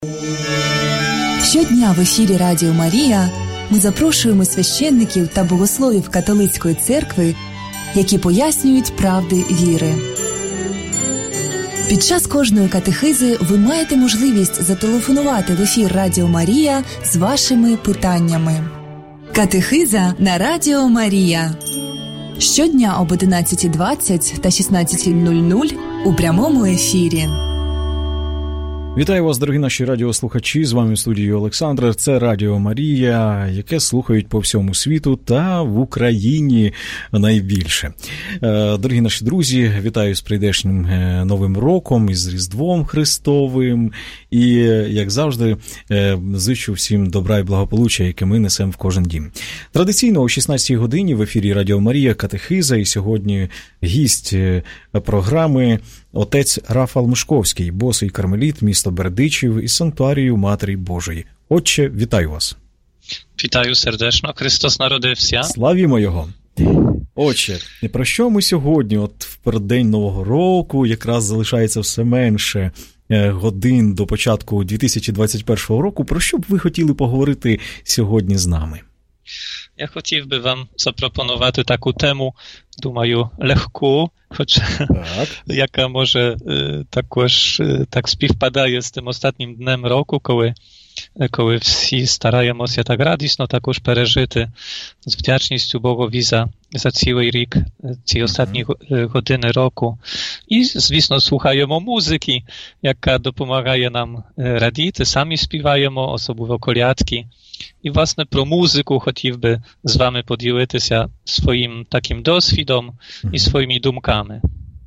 Щодня в ефірі Радіо Марія ми запрошуємо священників та богословів католицької церкви, які пояснюють правди віри. Під час кожної катехизи ви маєте можливість зателефонувати в ефір Радіо Марія з вашими питаннями. Катехиза на Радіо Марія. Щодня об 11:20 та 16:00 у прямому ефірі. Вітаю вас, дорогі наші радіослухачі, з вами в студії Олександр. Це Радіо Марія, яке слухають по всьому світу та в Україні найбільше. Дорогі наші друзі, вітаю з прийдешнім Новим роком, із Різдвом Христовим. І, як завжди, зичу всім добра і благополуччя, яке ми несемо в кожен дім. Традиційно о 16-й годині в ефірі Радіо Марія катехиза, і сьогодні гість програми отець Рафал Мишковський, босий кармеліт, місто Бердичів із санктуарію Матері Божої. Отче, вітаю вас. Вітаю сердечно, Христос народився. Славімо Його. Отче, про що ми сьогодні, от в переддень Нового року, якраз залишається все менше годин до початку 2021 року, про що б ви хотіли поговорити сьогодні з нами? Я хотів би вам запропонувати таку тему, думаю, легку, хоч яка може також так співпадає з тим останнім днем року, коли всі стараємося так радісно також пережити з вдячністю Богові за цілий рік, ці останні години року. І, звісно, слухаємо музики, яка допомагає нам радіти, самі співаємо, особливо колядки. І, власне, про музику хотів би з вами поділитися своїм таким досвідом і своїми думками.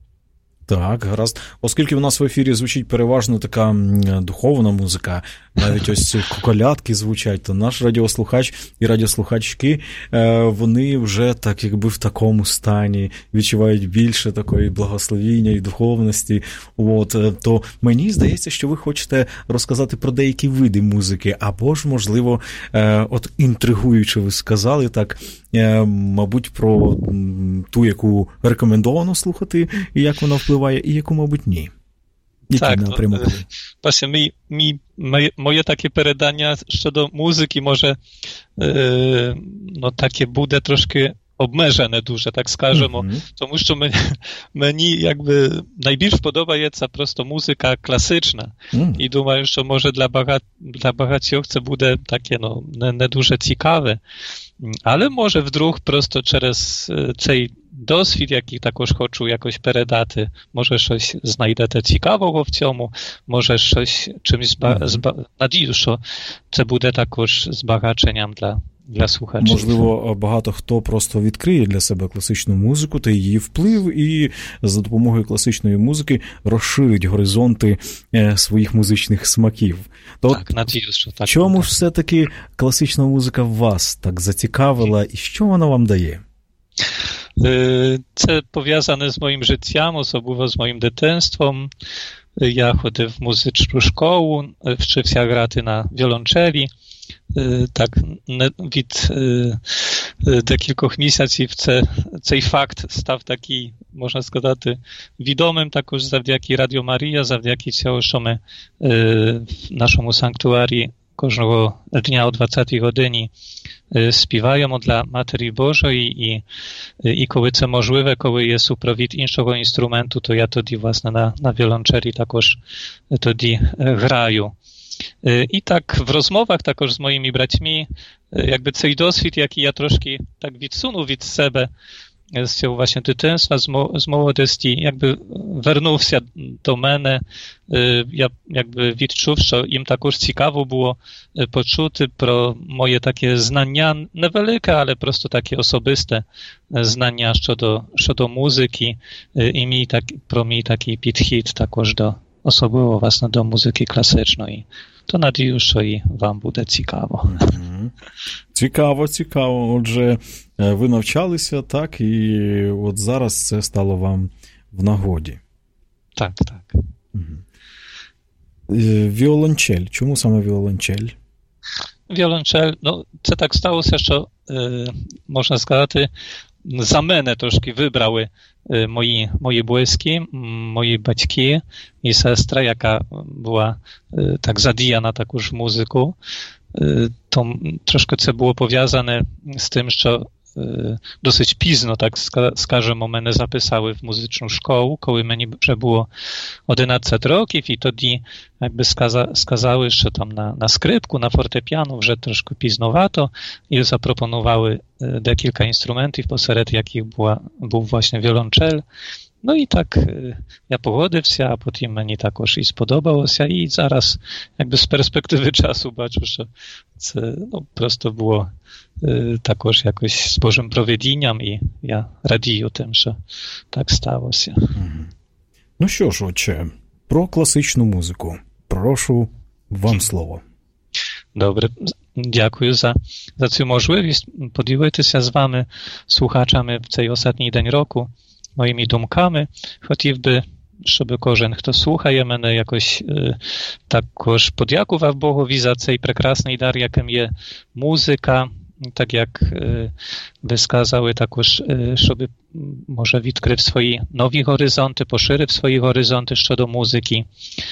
Так, гаразд. Оскільки в нас в ефірі звучить переважно така духовна музика, навіть ось колядки звучать, то наш радіослухач і радіослухачки, вони вже так якби в такому стані, відчувають більше такої благословіння і духовності. То мені здається, що ви хочете розказати про деякі види музики, або ж, можливо, от інтригуючи ви сказали так, мабуть, про ту, яку рекомендовано слухати, і як вона впливає, і яку, мабуть, ні. Так, власне, моє таке передання щодо музики може таке буде трошки обмежене дуже, так скажемо, тому що мені якби найбільш подобається просто музика класична. І думаю, що може для багатьох це буде таке не дуже цікаве. Але може вдруг просто через цей досвід, який також хочу якось передати, може щось знайдете цікавого в цьому, може щось чимось надію, що це буде також збагаченням для слухачів. Можливо, багато хто просто відкриє для себе класичну музику та її вплив, і за допомогою класичної музики розширить горизонти своїх музичних смаків. Так, надію, що так. Чому ж все-таки класична музика вас так зацікавила, і що вона вам дає? Це пов'язане з моїм життям, особливо з моїм дитинством. Я ходив в музичну школу, вчився грати на віолончелі. Так, від декількох місяців цей факт став такий, можна сказати, відомим також завдяки Радіо Марія, завдяки цього, що ми в нашому санктуарі кожного дня о 20-й годині співаємо для Матері Божої і коли це можливе, коли є супровід іншого інструменту, то я тоді, власне, на віолончелі також тоді граю. І так в розмовах також з моїми братьми, якби цей досвід, який я трошки так відсунув від себе з цього właśnie дитинства, з молодості, якби вернувся до мене, я якби відчув, що їм також цікаво було почути про моє таке знання, невелике, але просто таке особисте знання щодо музики і про мій такий підхід також особливо, власне, до музики класичної. То надію, що і вам буде цікаво. Цікаво. Отже, ви навчалися, так, і от зараз це стало вам в нагоді. Так. Віолончель. Чому саме віолончель? Віолончель, це так сталося, що, можна сказати, за мене трошки вибрали мої близькі, мої батьки і сестра, яка була так задіяна також в музику. То трошки це було пов'язане з тим, що досить пізно, так скажемо, мене записали в музичну школу, коли мені вже було 11 років, і тоді якби сказали, що там на скрипку, на фортепіано вже трошки пізновато, і запропонували декілька інструментів, посеред яких був właśnie wiolonczel. No i tak ja погодився, а потім мені також і сподобалося, і зараз якби з перспективи часу бачу, що це просто було також якось з Божим провидінням, і я радію тим, що так сталося. Ну що ж, отче, про класичну музику. Прошу, вам слово. Добре, дякую за цю можливість поділитися з вами, слухачами, в цей останній день року moimi duмками. Хотів би, щоб кожен, хто слухає мене, якось також подякував Богові за цей прекрасний дар, яким є музика. Так як ви сказали, також, щоб, може, відкрив свої нові горизонти, поширив свої горизонти щодо музики.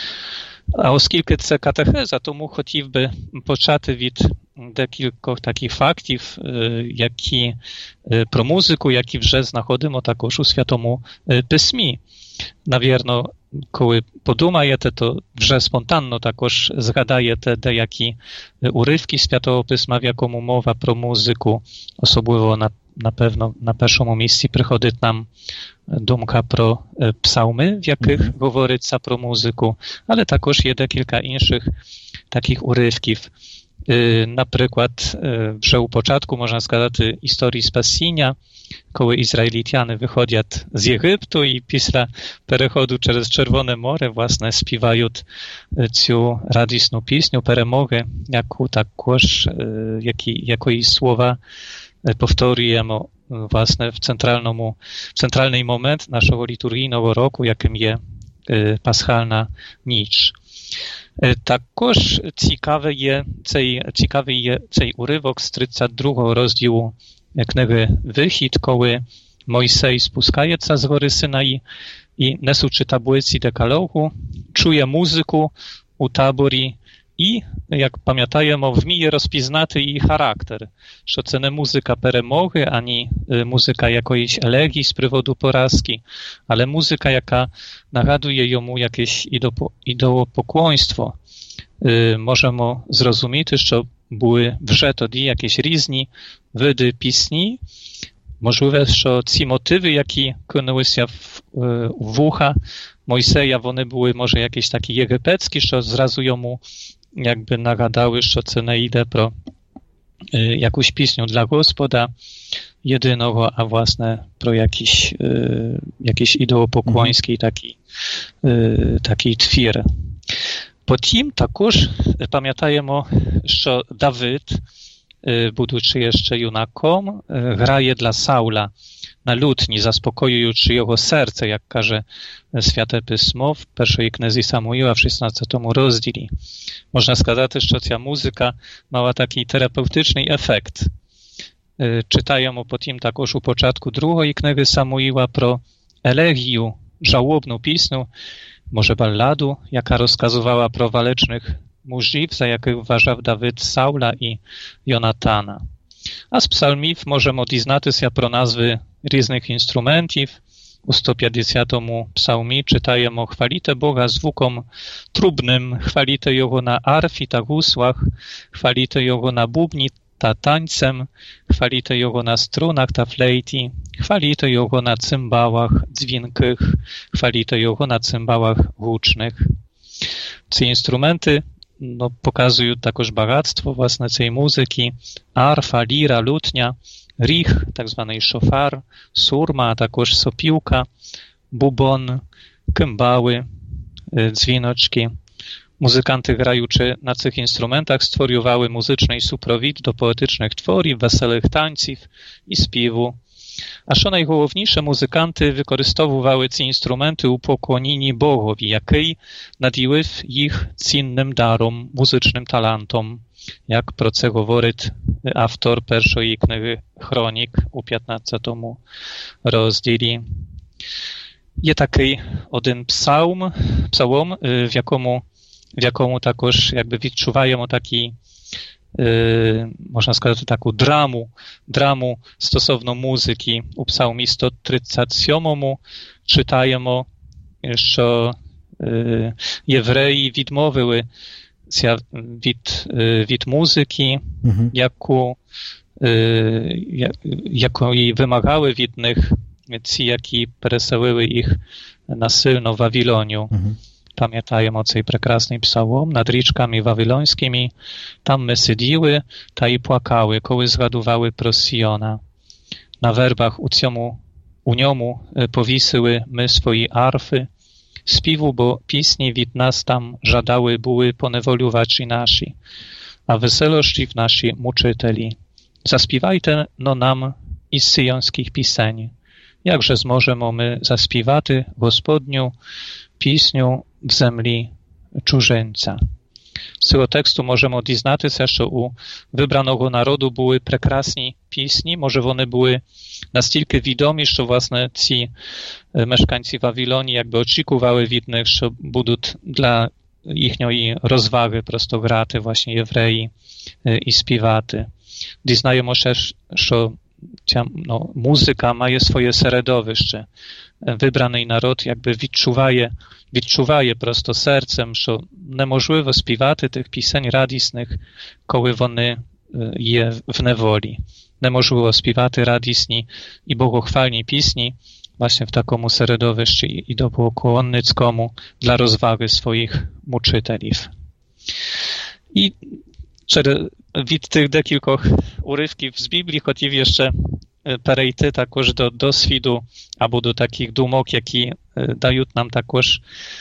А оскільки це катехеза, тому хотів би почати від декількох таких фактів, які про музику, які вже знаходимо також у Святому Письмі. Навірно, коли подумаєте, то вже спонтанно також згадаєте деякі уривки Святого Письма, в якому мова про музику. Особливо, напевно, на першому місці приходить нам думка про псалми, в яких говориться про музику, але також є декілька інших таких уривків. Наприклад, вже у початку, можна сказати, історії спасіння, коли ізраїльтяни виходять з Єгипту і після переходу через Червоне море, власне, співають цю радісну пісню перемоги, яку також, якої слова повторюємо, власне, в центральний момент нашого літургійного року, яким є Пасхальна ніч. Також цікавий є цей уривок з 32 розділу книги Вихід, коли Mojsej спускається з гори Синаї і, несучи таблиці Декалогу, чує музику у таборі і, як пам'ятаємо, вміє розпізнати її характер, що це не музика перемоги, ані музика якоїсь елегії з приводу поразки, але музика, яка нагадує йому якесь ідолопоклонство. Możemy zrozumieć, że były вже тоді jakieś різні види пісні. Можливо, що ці мотиви, які кинулися в вуха Мойсея, вони були, може, якісь такі єгипетські, що зразу йому якби нагадали, що це не йде про якусь пісню для Господа єдиного, а, власне, про jakiś ідолопоклонський такий твір. Потім також пам'ятаємо, що Давид, будучи jeszcze юнаком, грає для Саула на lutni, zaspokojujący jego serce, jak każe Święte Pismo w pierwszej księdze Samuila w 16 rozdілі. Можна сказати, що ця музика мала такий терапевтичний ефект. Читаємо потім також у початку другої книги Самуїла про елегію, żałobną пісню, może ballaду, jaka rozkazywała pro walecznych mużów, za jakich uważał Dawid Saula i Jonatana. A z psalmów możemy odznać się pro nazwy różnych instrumentów. U 150 psalmie czytajemy chwalite Boga zvukom trubnym, chwalite Jego na arfi ta gusłach, chwalite Jego na bubni ta tańcem, chwalite Jego na strunach ta flejti, chwalite Jego na cymbałach dźwiękich, chwalite Jego na cymbałach hucznych. Ci instrumenty pokazują також богатство własne tej muzyki, arfa, lira, lutnia, rich, tak zwany szofar, surma, a також sopiłka, bubon, kymbały, dźwięczki. Muzykanty graючи na tych instrumentach stworювали muzyczny suprovід do poetycznych tworів, weselych tańców i śpiewu. A що найголовніше, музиканти використовували ці інструменти у поклонінні Богові, який наділив їх цінним даром, музичним талантом, як про це говорить автор першої книги Хронік у 15 розділі. Є такий один псалом, в якому також якби відчуваємо такий, можна сказати, таку драму стосовно музики. У псалмі 137 читаємо, що євреї відмовилися від музики, якої вимагали від них ці, які переселили їх насильно в Вавилонію. Pamiętają цей прекрасний псалом над річками вавилонськими. Там ми сиділи та й плакали, коли згадували про Сіона. На вербах у ньому повісили ми свої арфи. Співу, бо пісні від нас там жадали були поневолювачі наші, а веселощі в наші мучителі. Заспівайте но нам із сіонських пісень. Якже зможемо ми заспівати Господню пісню в землі чужинця. З цього тексту можемо дізнатися, що у вибраного народу були прекрасні пісні. Може вони були настільки відомі, що власне ці мешканці Wawilonii jakby очікували від них, що будуть для їхньої розваги просто грати właśnie євреї і співати. Дізнаємо ще, що ця музика має своє середовище. Вибраний народ якби відчуває просто серцем, що неможливо співати тих пісень радісних, коли вони є в неволі. Неможливо співати радісні і богохвальні пісні właśnie w takomu середовищі і доброконницькому для розваги своїх мучителів. І від тих декількох уривків з Біблії хотів ще перейти також до досвіду або до таких думок, які дають нам також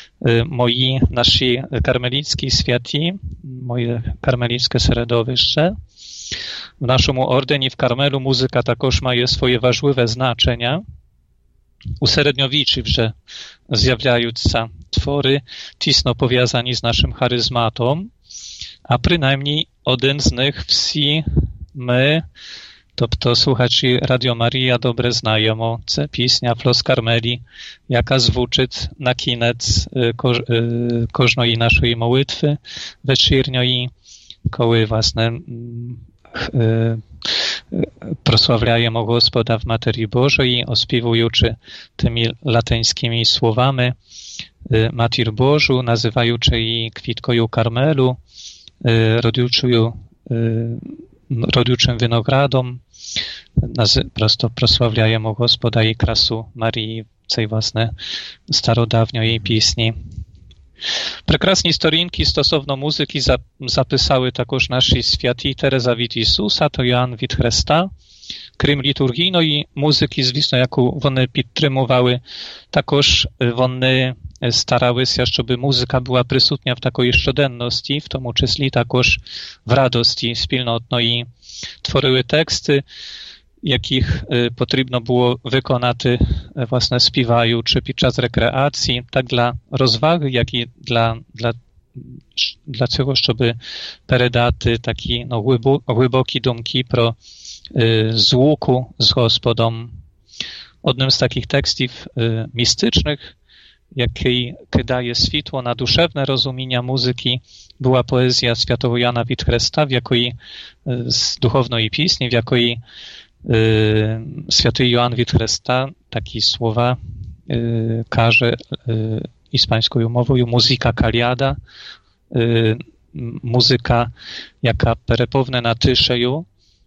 наші кармелітські святі, моє кармелітське середовище. W naszemu ordenie w Karmelu muzyka також має своє важливе значення. У середньовіччі вже з'являються твори, тісно пов'язані з нашим харизматом, а принаймні один з них всі ми, тобто słuchaczy Radio Maria, добре знаємо. Це пісня «Flos Karmeli», яка звучить на кінець кожної нашої молитви вечірньої, коли, власне, prosławiajemy Gospoda w materii Bożej, ospiewujący tymi latyńskimi słowami Matir Bożu, nazywający jej kwitkoju Karmelu, rodziuczym winogradom, prosto prosławiajemy Gospoda i krasu Marii, tej własne starodawniej jej pісні. Прекрасні сторінки стосовно музики записали також наші святі Тереза від Ісуса та Йоанн від Хреста. Крім літургійної музики, звісно, яку вони підтримували, також вони старалися, щоб музика була присутня в такої щоденності, в тому числі також в радості спільнотної. Творили тексти, яких потрібно було виконати, власне, співаючи під час рекреації, так для розваги, як і для цього, щоб передати такі глибокі думки про злуку з Господом. Одним з таких текстів містичних, який кидає світло на душевне розуміння музики, była poezja świętego Jana від Хреста, w якої z duchownej pieśni, w якої święty Jan від Хреста такі слова каже іспанською мовою «музика каліада», музика, яка переповнена тишею.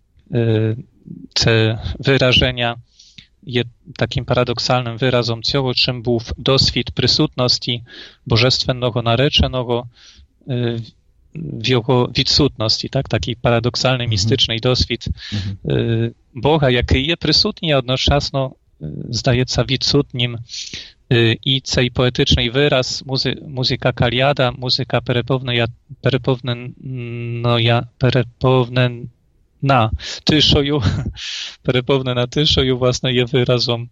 Це вираження є таким paradoksalnym wyrazом цього, чим був досвід присутності Божественного нареченого в його відсутності, так? Такий парадоксальний містичний досвід Бога, який є присутній, а одночасно здається відсутнім. І цей поетичний вираз, музика каліада, музика переповнена на тишою, переповнена тишою, власне, є виразом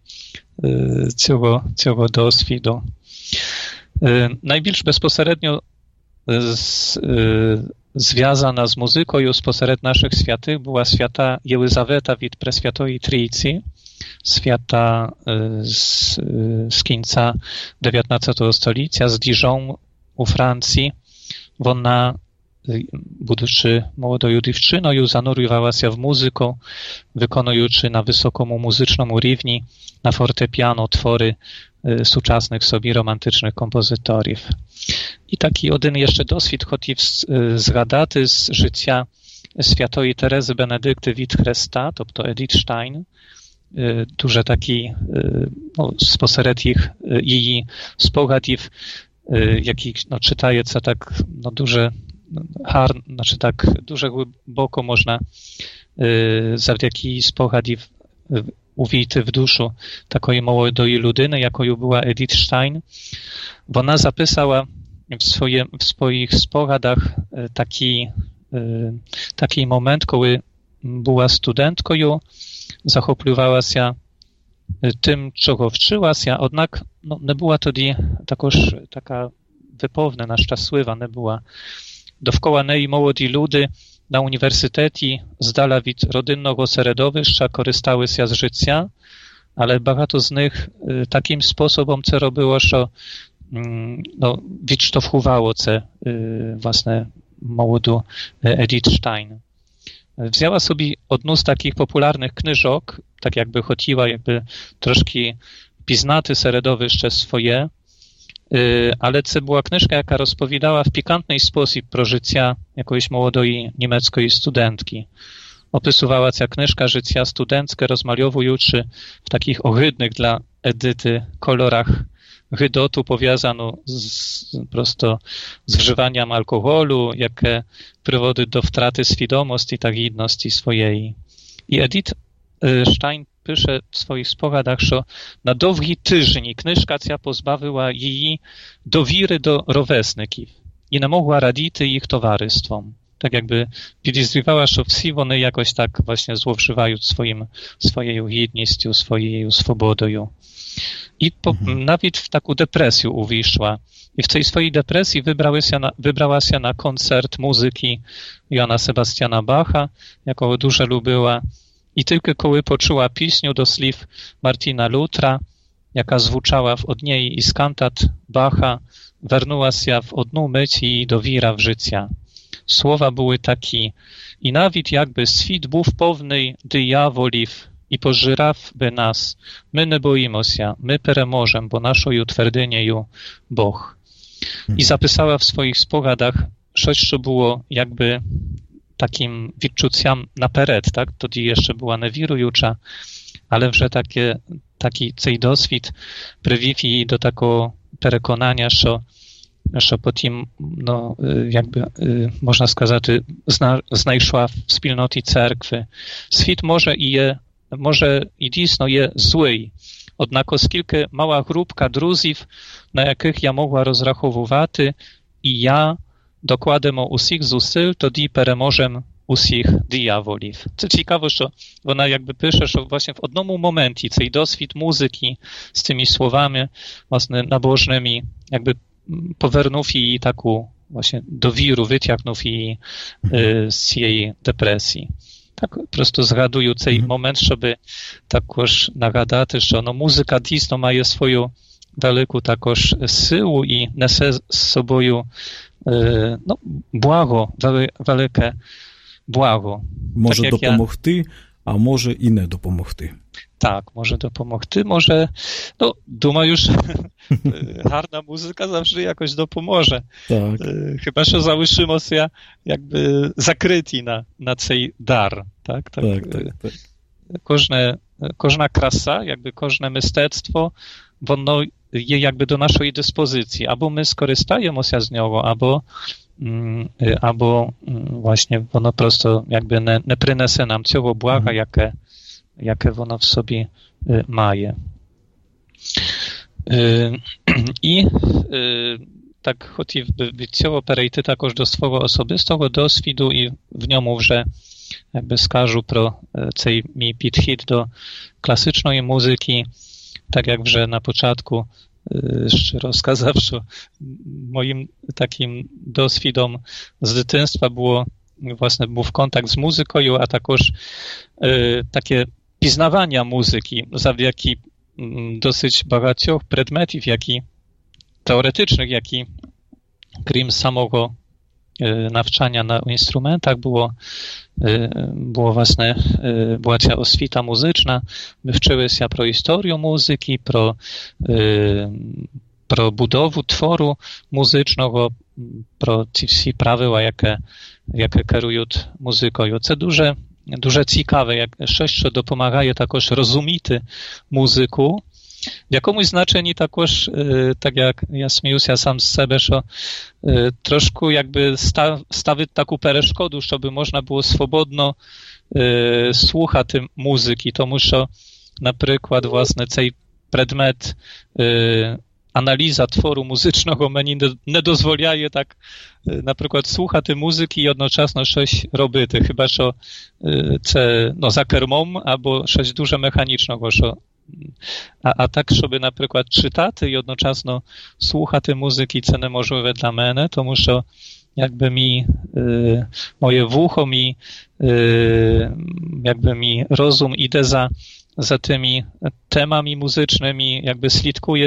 цього досвіду. Найбільш безпосередньо зв'язана з музикою спосеред наших святих була свята Єлизавета від Пресвятої Трійці, свята з кінця 19 століття, з Dijon у Франції. Вона, будучи молодою дівчиною, занурювалася в музику, виконуючи на високому музичному рівні на фортепіано твори сучасних собі романтичних композиторів. І такий один ще досвід хотів згадати з життя святої Терези Бенедикти від Хреста, тобто Edith Stein. Дуже такий, спосеред її спогадів, які читається так дуже гарно, значить так дуже глибоко можна завдяки її спогадів увійти в душу такої молодої людини, якою była Edith Stein. Вона записала w swoich spogadach taki moment, коли była studentkою, захоплювалася тим, чого вчилася, однак не була тоді також така виповнена, щаслива не була. Довкола неї молоді люди на університеті здала від родинного середовища, користалися з життя, але багато з них таким способом це робило, що відштовхувало це, власне, молоду Edith Stein. Wzięła sobie одну з таких популярних книжок, так якби хотіла трошки пізнати середовище своє, ale це була книжка, яка розповідала в пікантний спосіб про життя якоїсь молодої німецької студентки. Opisywała ця книжка życia studenckie, rozmaliowujący w takich ohydnych dla Edyty kolorach hydotu powiązano prosto z wżywaniem alkoholu, jakie prowadzi do wtraty świadomości i jedności swojej. I Edith Stein pisze w swoich spogadach, że na długi tydzień knyżka ця pozbawiła jej dowiry do rówesników i nie mogła radzić ich towarzystwom. Tak jakby підозрювала, що всі вони якось так właśnie złowżywaють своєю гідністю, своєю свободою. I nawet w taką depresję uwishła. I w tej swojej depresji wybrała się na koncert muzyki Johanna Sebastiana Bacha, jaką дуже lubiła. I tylko kiedy poczuła pieśnię do słów Martina Lutra, jaka zwuczała od niej i z kantat Bacha, wernuła się w одну мить i dowira w życia. Słowa były takie: i nawet jakby świat był pełny diawolów i pożyrałby nas, my nie boimy się, my peremożemy, bo naszą twardynią Bóg. I zapisała w swoich spogadach coś, co było jakby takim відчуттям наперед, tak? Тоді jeszcze była niewirująca, ale вже taki цей досвід привів її до такого переконання, що потім, jakby można сказати, знайшла в спільноті церкви. Світ може і дійсно є злий, однак оскільки мала групка друзів, на яких я могла розраховувати, і я докладемо усіх зусиль, тоді переможемо усіх дияволів. Це цікаво, що вона якби пише, що власне в одному моменті цей досвід музики з цими словами, власне, набожnymi, jakby poвернув її таку, власне, довіру, витягнув її з цієї депресії. Так, просто згадую цей момент, щоб також нагадати, що музика дійсно має свою велику також силу і несе з собою благо, велике благо. Може так, допомогти, а може і не допомогти. Так, може допомогти, може, думаю, що гарна музика завжди якось допоможе. Так. Chyba, що залишимося якби закриті на цей дар. Так. Кожна краса, якби кожне мистецтво, воно є якби до нашої диспозиції. Або ми скористаємося з нього, або właśnie воно просто якби не принесе нам цього блага, яке воно в собі має. І так хотів би від цього перейти також до свого особистого досвіду і в ньому вже jakby skażu pro цей мій підхід до класичної музики, tak jak że na początku щиро сказавши, moim takim doswidom z dzieciństwa був контакт з музикою, а також таке пізнавання музики завдяки досить багатьох предметів, які теоретичних, які крім самого навчання на інструментах була ця освіта музична. Ми вчилися про історію музики, про будову твору музичного, про ці всі правила, які керують музикою. Це дуже цікаве, як щось, що допомагає також розуміти музику. В якомусь значенні також, так як я сміюся сам з себе, що трошку якби ставить таку перешкоду, щоб можна було свободно слухати музики, тому що, наприклад, власне, цей предмет аналіза твору музичного мені не дозволяє так, наприклад, слухати музики і одночасно щось робити, хіба що це за кермом або щось дуже механічного, що а так, щоб, наприклад, читати і одночасно слухати музики, це неможливе для мене, тому що якби моє вухо, якби мій розум іде za tymi temami muzycznymi, jakby slidkuje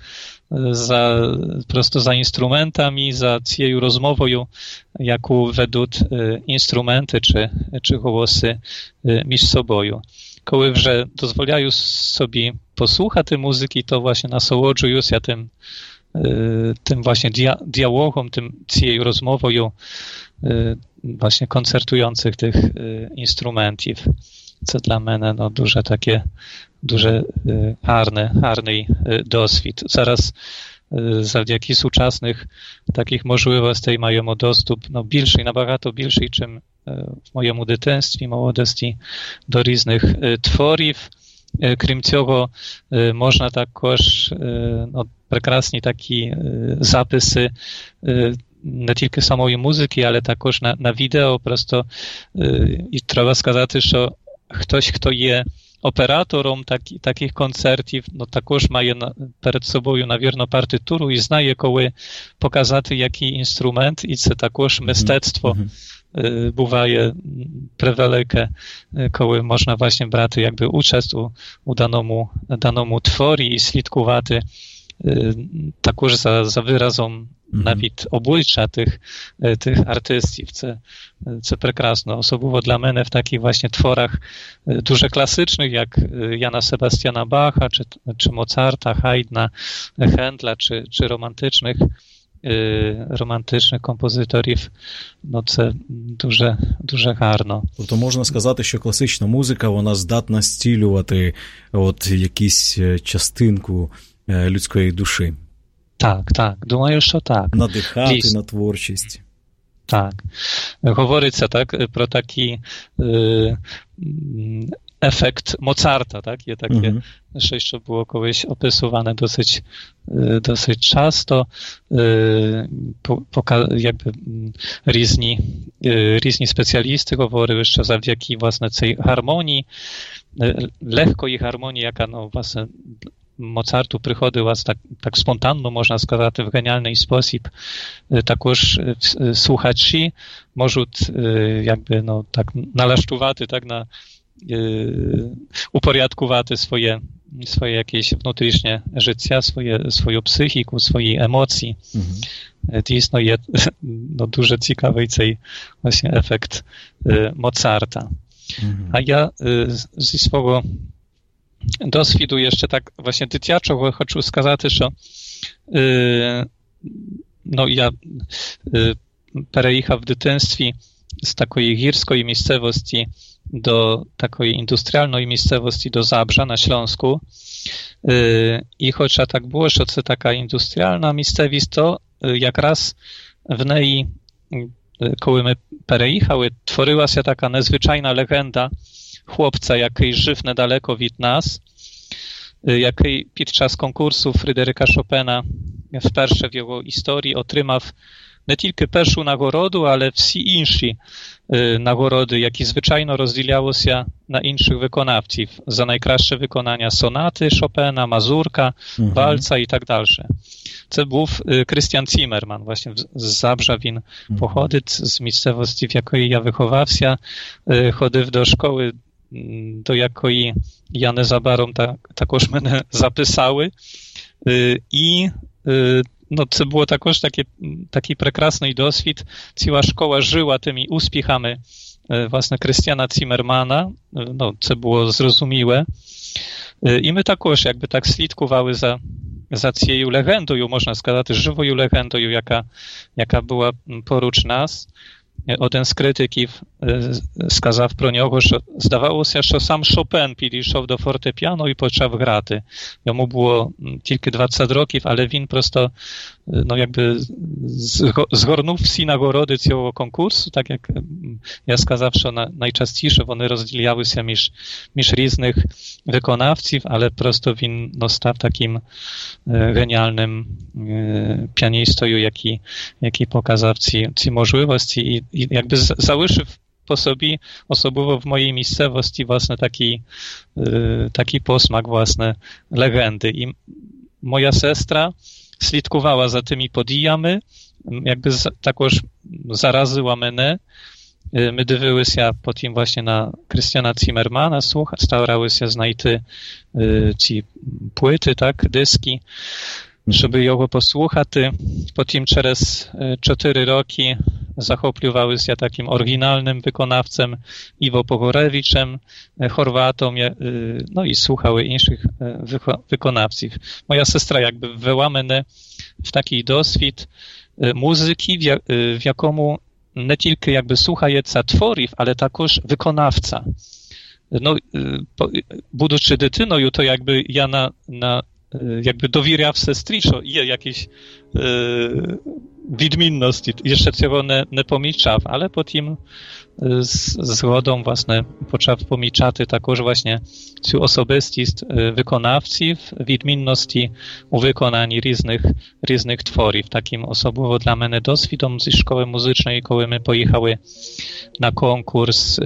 prosto za instrumentami, za цією розмовою, яку ведуть інструменти чи голоси між собою. Коли вже дозволяю собі послухати музики, то właśnie насолоджуюся tym właśnie dialogом, цією розмовою właśnie koncertujących tych instrumentów. Це для мене дуже гарний досвід. Зараз завдяки сучасних таких можливостей маємо доступ більший, набагато більший, чим в моєму дитинстві, молодості, до різних творів. Крім цього, можна також прекрасні такі записи не тільки самої музики, але також на відео. Просто і треба сказати, що хтось, хто є оператором таких концертів, також має перед собою, навірно, партитуру і знає, коли показати який інструмент, і це також мистецтво буває превелике, коли можна właśnie брати якби участь у даному творі і слідкувати також за виразом навіть обличчя тих артистів. Це прекрасно. Особливо для мене в таких właśnie творах дуже класичних, як Яна Себастьяна Баха, чи Моцарта, Хайдна, Хендла, чи романтичних композиторів, це дуже гарно. Тобто можна сказати, що класична музика, вона здатна зцілювати якусь частинку людської душі. Так, думаю, що так. Надихати на творчість. Так. Говориться про такий ефект Моцарта, так? Є таке щось, що було колись описуване досить часто. Якби різні спеціалісти говорили, що завдяки, власне, цій гармонії, легкої гармонії, яка, власне, Моцарту приходила так спонтанно, можна сказати, в геніальний спосіб. Також слухачі можуть якби, так налаштувати, так, упорядкувати своє якесь внутрішнє життя, свою психіку, свої емоції. Дійсно є дуже цікавий цей właśnie ефект Моцарта. А я зі свого досвіду ще так właśnie дитячого хочу сказати, що я переїхав в дитинстві з такої гірської місцевості do takiej industrialnej miejscowości, do Zabrza na Śląsku. I chociaż tak było, że to taka industrialna miejscowość, to jak raz w niej, kiedy my переїхали, tworzyła się taka nadzwyczajna legenda chłopca, jaki żył niedaleko od nas, jaki podczas konkursu Fryderyka Chopina wперше w jego historii otrzymał не тільки першу нагороду, але всі інші нагороди, які звичайно розділялися на інших виконавців за найкраще виконання сонати Шопена, мазурка, вальца і так далі. Це був Крістіан Цімерман, власне, з Забжа він походить, з місцевості, в якої я виховався, ходив до школи, до якої я незабаром також мене записали. І це було також такий прекрасний досвід. Ціла школа жила тими успіхами власне Крістіана Цімермана. Це було зрозуміле. І ми також якби так слідкували за цією легендою, можна сказати, живою легендою, яка була поруч нас. Один з критиків сказав про нього, що здавалося, що сам Шопен підійшов до фортепіано і почав грати. Йому було тільки 20 років, але він просто якби згорнув всі нагороди цього конкурсу, так як я сказав, що найчастіше вони розділялися між різних виконавців, але просто він став таким геніальним піаністою, який показав ці можливості і jakby залишив po sobie, osobowo w mojej miejscowości własne taki posmak, własne legendy. I moja sestra slідкувала za tymi podijami, jakby також заразила мене. Ми дивилися потім власне на Крістіана Цімермана, старалися знайти ці плити, так, диски, щоб його послухати. Потім через 4 роки захоплювалися takim oryginalnym wykonawcem Iwo Pogorewiczem, Chorwatą, i słuchały innych wykonawców. Moja sestra jakby wwела мене w taki doświad muzyki, w jakomu nie tylko jakby słuchajeca tworów, ale також wykonawca. Будучи дитиною, то якби я jakby довіряв сестрі, що є якісь відмінності, ще цього не помічав, але потім згодом власне почав помічати також власне цю особистість виконавців, відмінності у виконанні різних творів. Таким особливо для мене досвідом зі школи музичної, коли ми поїхали на конкурс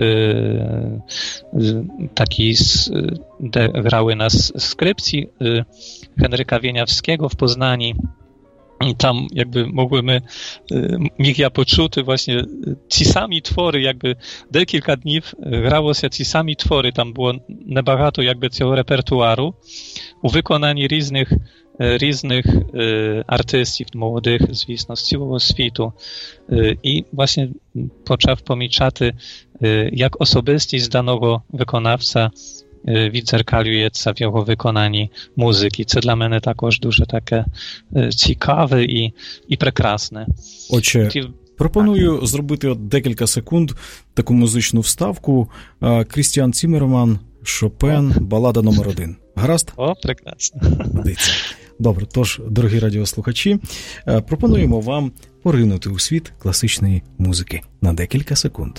taki, де грали нас скрипці Henryka Wieniawskiego w Poznani. I tam jakby mógł ja почути właśnie ці самі твори, jakby декілька днів гралося ці самі твори, там було небагато якби цього репертуару у виконанні різних артистів, молодих, звісно, з цілого світу. І właśnie почав помічати, як особистість даного виконавця відзеркалюється в його виконанні музики. Це для мене також дуже таке цікаве і прекрасне. Отже, пропоную зробити декілька секунд таку музичну вставку. Крістіан Цімерман, Шопен, балада номер 1. Гаразд? О, прекрасно. Годиться. Добре, тож, дорогі радіослухачі, пропонуємо вам поринути у світ класичної музики на декілька секунд.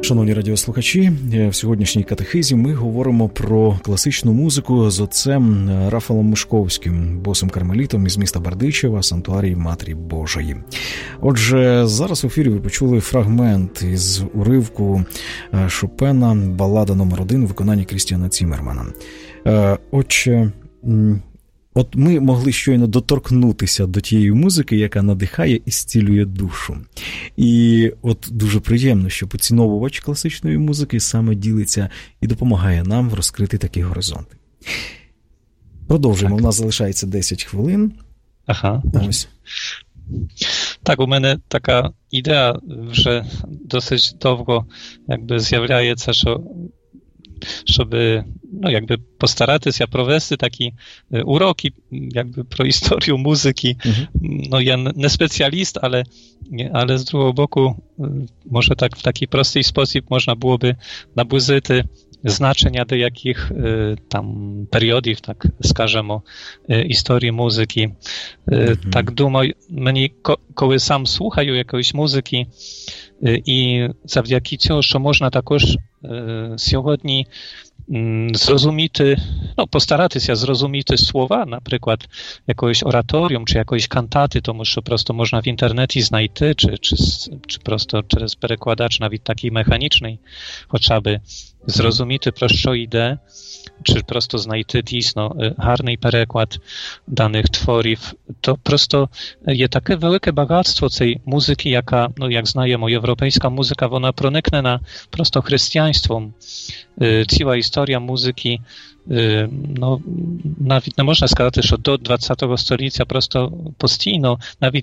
Шановні радіослухачі, в сьогоднішній катехизі ми говоримо про класичну музику з отцем Рафалом Мишковським, босим кармелітом із міста Бердичева, Санктуарії Матері Божої. Отже, зараз в ефірі ви почули фрагмент із уривку Шопена «Балада номер 1» у виконанні Крістіана Ціммермана. Отже, от ми могли щойно доторкнутися до тієї музики, яка надихає і зцілює душу. І от дуже приємно, що поціновувач класичної музики саме ділиться і допомагає нам розкрити такі горизонти. Продовжуємо. У нас залишається 10 хвилин. Ага. Ось. Так, у мене така ідея вже досить довго якби з'являється, що щоб jakby postaratися провести такі уроки якби про історію музики. No ja nie specjalist, ale z drugiego boku może tak w taki prosty sposób można byłoby nabyzyty znaczenia do jakich tam periodów, tak skażemy, historii muzyki. Tak думаю, мені, коли сам слухаю якоїсь музики, і завдяки цього, що можна також сьогодні зрозуміти, постаратися зрозуміти слова, наприклад, якоїсь ораторіум, чи якоїсь кантати, тому що просто можна в інтернеті знайти, чи просто через перекладач навіть такий механічний, хоча б зрозуміти, про що йде, чи просто знайти дійсно гарний переклад даних творів, то просто є таке велике багатство цієї музики, яка, як знаємо, європейська музика, вона проникнена просто християнством. Ціла історія музики, навіть не можна сказати, що до 20-го століття просто постійно,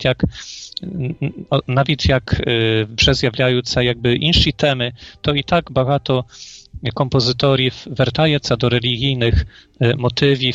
навіть як вже з'являються якби інші теми, то і так багато композиторів вертається до релігійних мотивів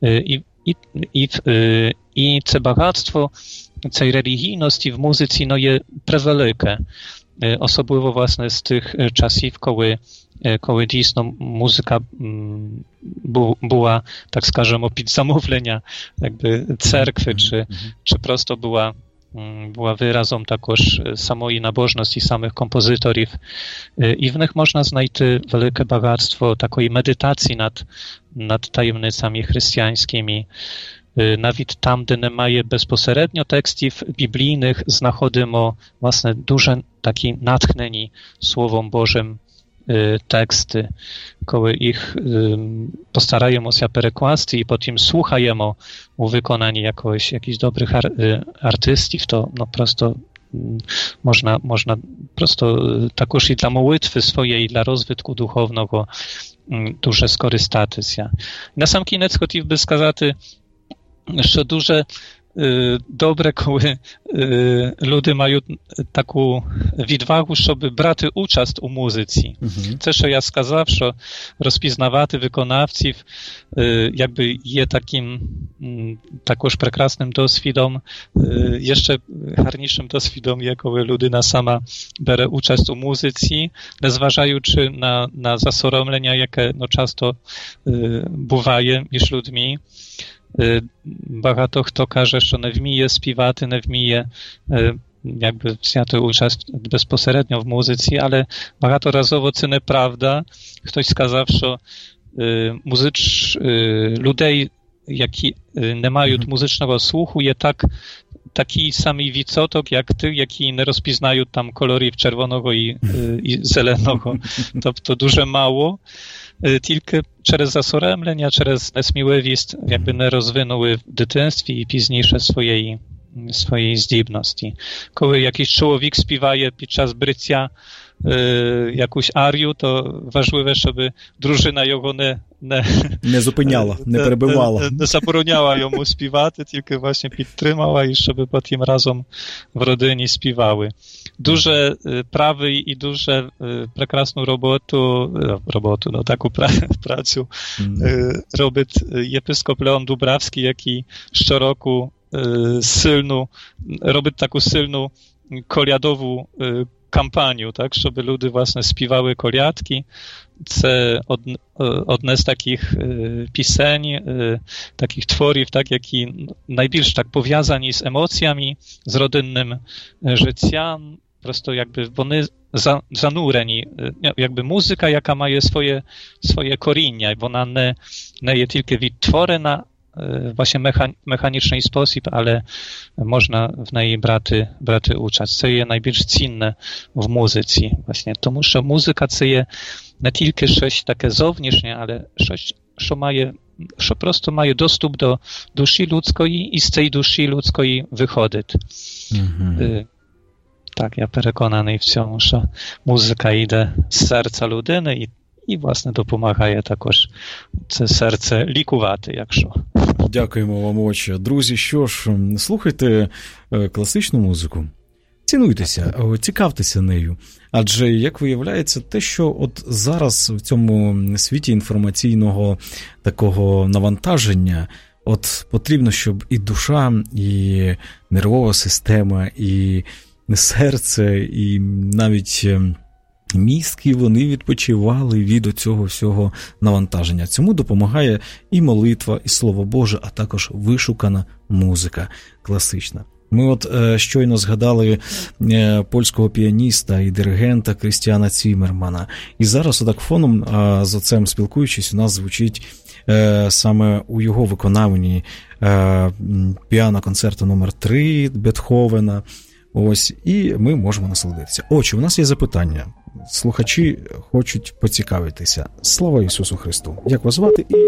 і це багатство цієї релігійності в музиці є превелике. Особливо, власне, з тих часів, коли дійсно музика була, так скажемо, під замовлення якби церкви, чи просто була wyrazem також самої набожності самих композиторів. І в них можна знайти велике багатство такої медитації над таємницями християнськими. Навіть там, де немає безпосередньо текстів біблійних, знаходимо, власне, дуже такі натхнені Słowem Bożym teksty, коли їх постараємося перекласти і потім слухаємо у виконанні jakichś dobrych artystów, to просто можна просто також і для молитви своєї, і для розвитку духовного дуже скористатися. На сам кінець хотів би сказати, що дуже добре, коли люди мають таку відвагу, щоб брати участь у музиці. Це, що я сказав, що розпізнавати виконавців якби є таким також прекрасним досвідом. Ще гарнішим досвідом є, коли людина сама бере участь у музиці, незважаючи на засоромлення, яке часто буває між людьми. Багато хто каже, що не вміє співати, не вміє якби взяти участь безпосередньо в музиці, але багаторазово це неправда. Хтось сказав, що людей, які не мають музичного слуху, є такий самий відсоток, як ті, які не розпізнають там кольорів червоного і зеленого. Тобто дуже мало. Тільки через засоромлення, через несміливість якби не розвинули в дитинстві і пізніше своєї здібності. Коли якийсь чоловік співає під час бриття якусь арію, то важливо, щоб дружина його не зупиняла, не перебивала. Не забороняла йому співати, тільки власне підтримала і щоб потім разом в родині співали. Дуже правий і дуже прекрасну роботу, таку працю робить єпископ Leon Dubrawski, який щороку робить таку сильну колядову кампанію, так, щоб люди, власне, співали колядки. Це одне з таких пісень, таких творів, так, які найбільш так пов'язані з емоціями, з родинним життям Просто jakby вони занурені, якби музика, яка має своє коріння, вона не є тільки відтворена właśnie mechaniczny sposób, ale można w niej brати участь. Це є найбільш цінне в музиці. Właśnie, тому що музика це є не тільки щось таке зовнішнє, але щось, що просто має доступ до душі людської і з цієї душі людської виходить. Так, я переконаний в цьому, що музика йде з серця людини і власне, допомагає також це серце лікувати, якщо. Дякуємо вам, отче. Друзі, що ж, слухайте класичну музику, цінуйтеся, цікавтеся нею. Адже, як виявляється, те, що от зараз в цьому світі інформаційного такого навантаження, от потрібно, щоб і душа, і нервова система, і серце, і навіть мізки, вони відпочивали від цього всього навантаження. Цьому допомагає і молитва, і Слово Боже, а також вишукана музика класична. Ми от щойно згадали польського піаніста і диригента Крістіана Ціммермана. І зараз отак фоном з отцем спілкуючись, у нас звучить саме у його виконанні піано-концерту номер 3 Бетховена. Ось, і ми можемо насолодитися. Отже, у нас є запитання. Слухачі хочуть поцікавитися. Слава Ісусу Христу! Як вас звати? І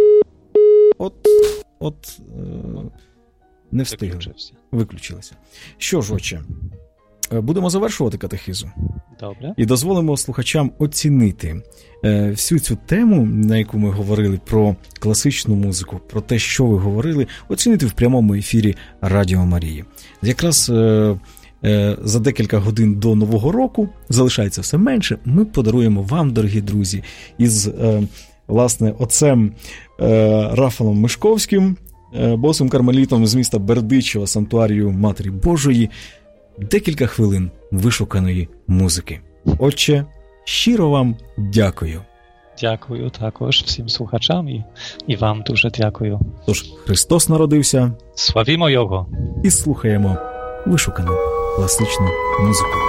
не встигли. Виключилися. Що ж, отче, будемо завершувати катехизу. Добре. І дозволимо слухачам оцінити всю цю тему, на яку ми говорили, про класичну музику, про те, що ви говорили, оцінити в прямому ефірі Радіо Марії. Якраз за декілька годин до Нового року, залишається все менше, ми подаруємо вам, дорогі друзі, із, власне, отцем Рафалом Мишковським, босим кармелітом з міста Бердичева, Санктуарію Матері Божої, декілька хвилин вишуканої музики. Отче, щиро вам дякую. Дякую також всім слухачам і вам дуже дякую. Тож, Христос народився. Славімо Його. І слухаємо вишукану класичну музику.